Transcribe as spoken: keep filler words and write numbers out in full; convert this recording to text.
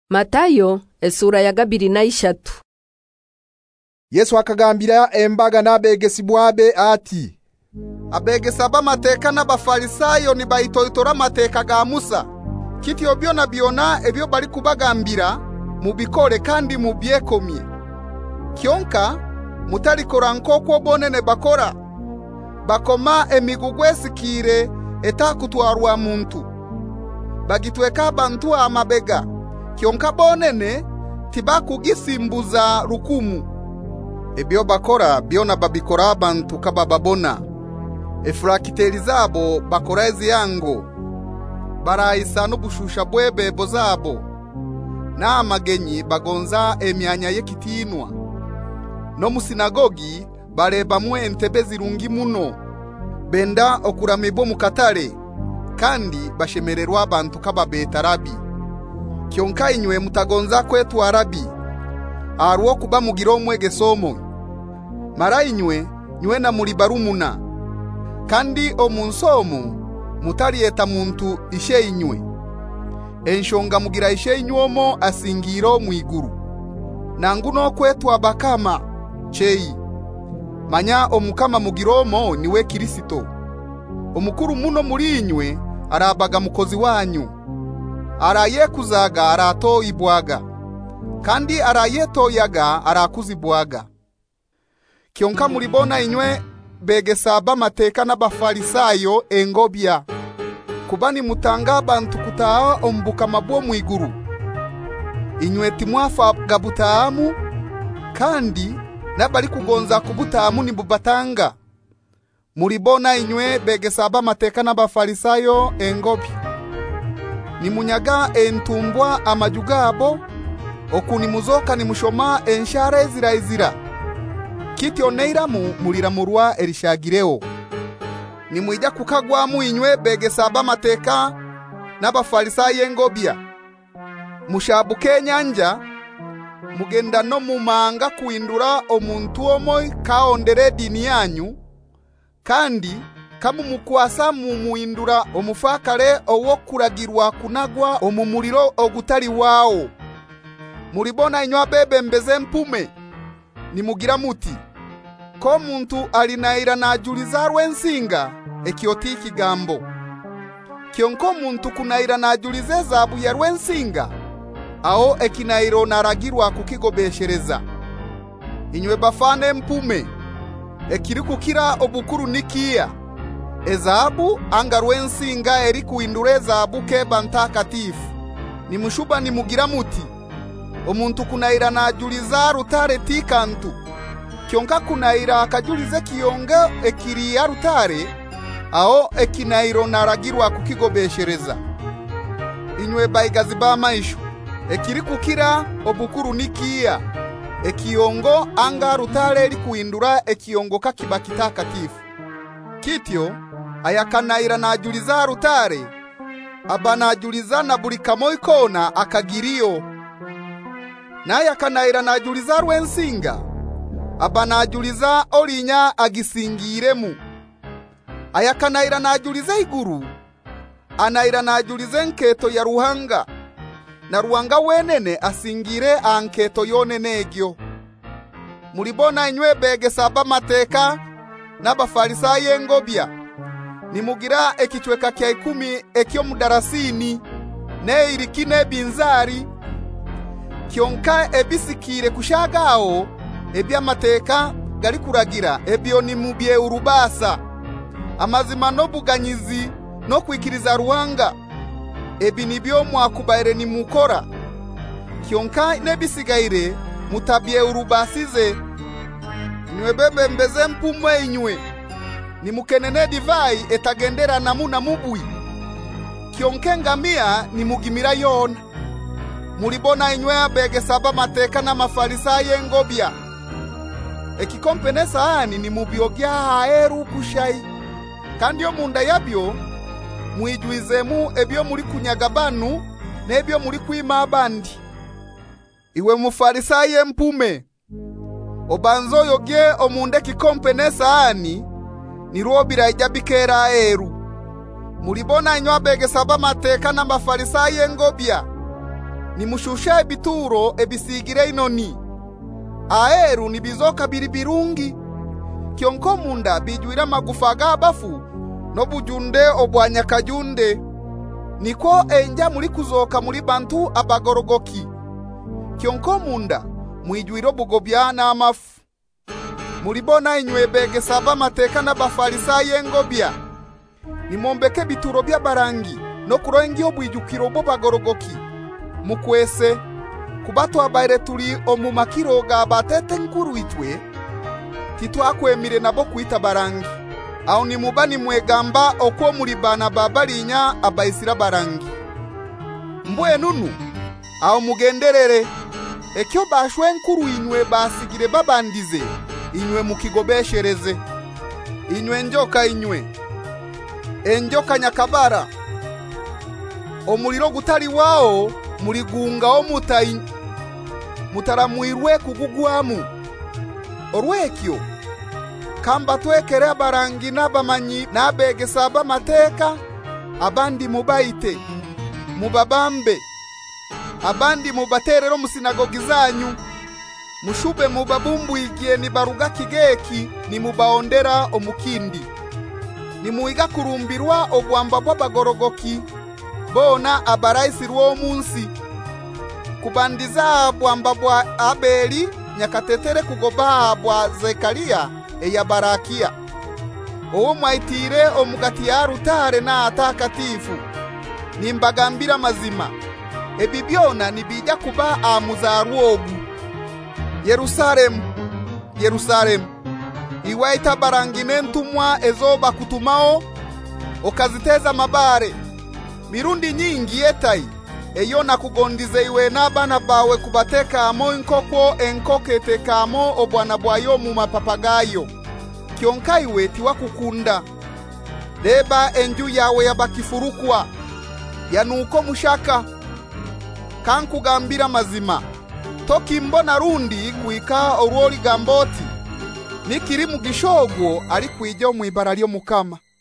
Matayo esura ya gabiri na ishatu. Yesu akagambira embaga n'abegesibwabe ati, abegesa b'amateka n'abafarisayo nibayitoitora amateka ga Musa. Kityo byona byona ebyo bali kubagambira mubikore kandi mubyekomye. Kyonka mutalikora nkoko bonene bakora. Bakoma emigugu esikire etakutwarwa muntu. Bagitweka abantu amabega. Kyonka bonene tibakugisimbuza rukumu. Ebyo bakora byona babikora abantu kabababona. Efrakiteli zabo bakora eziyango. Barayisa n'ubushusha bwebebo zabo. Na amagenyi bagonza emyanya yekitinwa. No mu sinagogi barebamwe entebe zirungi muno. Benda okuramibo mu katale kandi bashemererwa abantu kababeta rabi. Kyonka inywe mutagonza kwetu arabi. Arwo kuba mugiro mwegesomo. Mara inywe nywe na muri barumuna. Kandi omunsomo mutaliyeta muntu ishe inywe. Enshonga mugira ishe inywomo asingiro mwiguru. Nanguno kwetu abakama chei. Manya omukama mugiromo niwe Kristo. Omukuru muno muri inywe arabaga mukozi wanyu. Araye kuzaga arato ibwaga. Kandi arayeto yaga arakuzibwaga. Kyonka mulibona inywe begesa b'amateka n'abafarisayo engobya. Kubani mutanga abantu kutaa ombuka mabwo mwiguru. Inywe timwafa gabutaamu kandi nabali kugonza kubutaamu nibubatanga. Mulibona inywe begesa b'amateka n'abafarisayo engobya. Nimunyaga entumbwa amajugabo okuni muzoka ni mushoma enshara ezira ezira. Kityo neiramu muliramurwa erishagireo. Nimuija kukagwamu inywe begesa b'amateka n'abafarisayo engobya. Mushabuke nyanja mugenda no mumanga kuindura omuntu omoi kaondere dini yanyu kandi kamu mukwasa mu muindura omufakale owo kuragirwa kunagwa omumuliro ogutali wao. Mulibona inywa bebe mbeze mpume. Nimugira muti ko muntu alinaira najuliza rwensinga ekioti kigambo. Kyonko muntu kunaira najulize zabu ya rwensinga ao ekinairo naragirwa kukigobeshereza. Inywe bafane mpume ekiri kukira obukuru nikia. Ezabu anga rwensinga eri kuindure zabu keba ntakatifu. Nimushuba nimugira muti omuntu kunaira najuliza rutare tikantu. Kyonka kunaira akajulize kiyonga ekiri ya rutare ao ekinairo naragirwa kukigobeshereza. Inywe baigazi ba maishu ekiri kukira obukuru nikia. Ekiyongo anga rutare eri kuindura ekiyongo kakiba kitakatifu. Kityo ayakanaira najuliza rutare abanajuliza na buli kamoikona akagirio. Na ayakanaira najuliza rwensinga abanajuliza olinya agisingiremu. Ayakanaira najuliza iguru anaira najuliza nketo ya ruhanga. Na ruhanga wenene asingire anketo yonene egyo. Mulibona inywe begesa b'amateka n'abafarisayo engobya. Nimugira ekichweka kya ikumi ekyo mudarasini ne irikine binzari. Kyonka ebisikire kushagao eby'amateka gali kuragira ebyo nimubye urubasa. Amazima no buganyizi no kwikiriza ruhanga ebi nibyo mwakubaire nimukora. Kyonka nebisigaire mutabye urubasize. Inywe bebe mbeze mpumwe inywe nimukenene divai etagendera namuna mubui. Kyonke ngamia nimugimira yona. Mulibona inywe begesa b'amateka n'amafarisayo engobya. Ekikompene saani nimubyogya haeru kushai. Kandi omunda yabyo mwijwizemu ebyo muri kunyaga banu nebyo muri kwima abandi. Iwe mufarisayo mpume obanzo yogye omunde kikompene saani nirobira ijabikera eru. Mulibona inywa begesa b'amateka n'amafarisayo engobya. nimushushe ebituro ebisigire inoni. Aeru nibizoka biri birungi. Kyonko munda bijwira magufa g'abafu no bujunde obwanyakajunde. Niko enja muri kuzoka muri bantu abagorogoki. Kyonko munda mwijwira obugobya n'amafu. Muribona inywe begesa b'amateka n'abafarisayo engobya. Nimombeke bituro by'abarangi no kurongi obwijukiro bo bagorogoki. Mukwese kubato abaire tuli omumakiro ga batete nkuru itwe titwakwemire nabo kuita barangi. Aho ni mubani mwegamba okwo muri bana babalinya abayisira barangi. Mbwe nunu aho mugenderere ekyo bashwe nkuru inywe basigire babandize inywe mukigobeshereze. Inywe njoka inywe enjoka nyakabara omuliro gutali wao muligunga omutai mutaramwirwe kugugwamu. Orwekyo kamba twekere abarangi n'abamanyi n'abegesa b'amateka abandi mubaite mubabambe abandi mubaterero mu sinagogi zanyu mushube mubabumbuigiye ni baruga kigeki ni mubaondera omukindi ni muiga kurumbirwa obwamba bw'abagorogoki bona abaraisi rwo munsi kubandiza bwamba bwa Abeli nyakatetere kugoba bwa Zekaria eya Barakia. Owo mwaitire omugati ya rutare na atakatifu nimbagambira mazima ebibyona nibijja kuba amuzarwogu. Yerusalemu Yerusalemu iwaita barangi n'entumwa ezoba kutumao okaziteza mabare mirundi nyingi yetai eyo nakugondize iwe n'abana bawe kubateka amo inkoko enkokete amo obwana bwayo mu mapapagayo. Kyonka iwe tiwakukunda. Deba enju yawe yabakifurukwa yanuko mushaka. Kankugambira mazima tokimbona rundi kuika orwoli gamboti nikiri mu gishogwo ari kwijyo mu ibara lyo Mukama.